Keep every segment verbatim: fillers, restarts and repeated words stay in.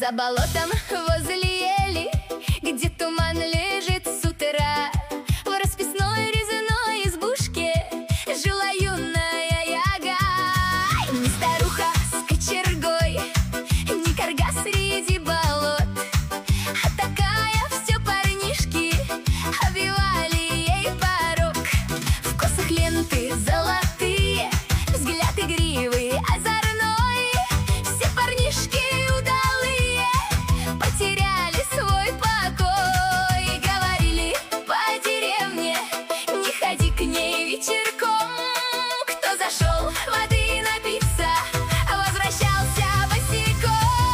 За болотом возле ели, где туман лежит с утра, в расписной резной избушке жила юная яга. Не старуха с кочергой, не карга среди болот, а такая все парнишки обвивали ей порог. В косах ленты золотые, взгляд игривый, озорной. Все парнишки удалые потеряли свой покой. Говорили по деревне: не ходи к ней вечерком. Кто зашел воды напиться, возвращался босиком.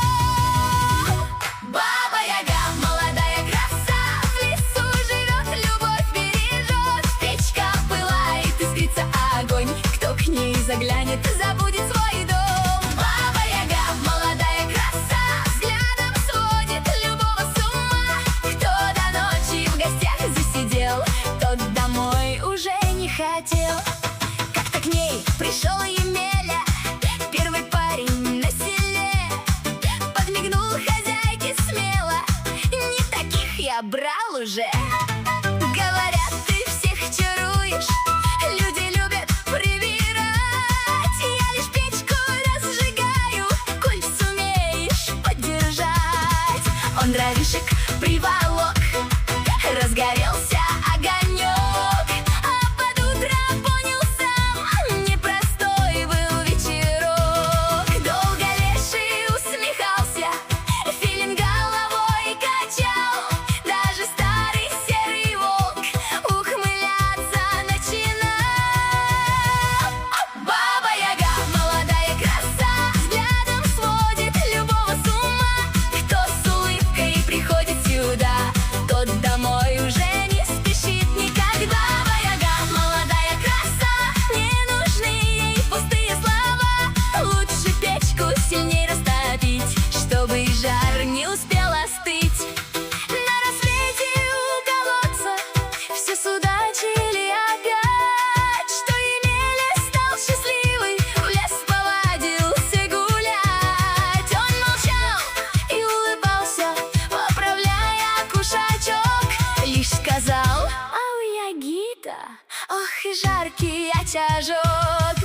Баба-яга, молодая краса, в лесу живет, любовь бережет. Печка пылает, искрится огонь, кто к ней заглянет, забудет свой дом. Баба-яга, молодая краса, взглядом сводит любого с ума. Кто до ночи в гостях засидел, тот домой уже не хотел. Как-то к ней пришел Емеля, первый парень на селе. Подмигнул хозяйке смело: не таких я брал уже. Говорят, ты всех чаруешь, люди любят привирать. Я лишь печку разжигаю, коль сумеешь поддержать. Он дровишек приволок, разгорелся огонек, а под утро понял сам: непростой был вечерок. Долго леший усмехался, филин головой качал, даже старый серый волк ухмыляться начинал. Баба-яга, молодая краса, взглядом сводит любого с ума. Кто с улыбкой приходит сюда, тот домой уже не спешит никогда. Баба-яга, молодая краса, не нужны ей пустые слова. Лучше печку сильней растопить, чтобы жар не успел остыть. На рассвете у колодца все судачили опять, что Емеля стал счастливый, в лес повадился гулять. Он молчал и улыбался, поправляя кушачок, лишь сказал: а у яги-то, ох и жаркий очажок.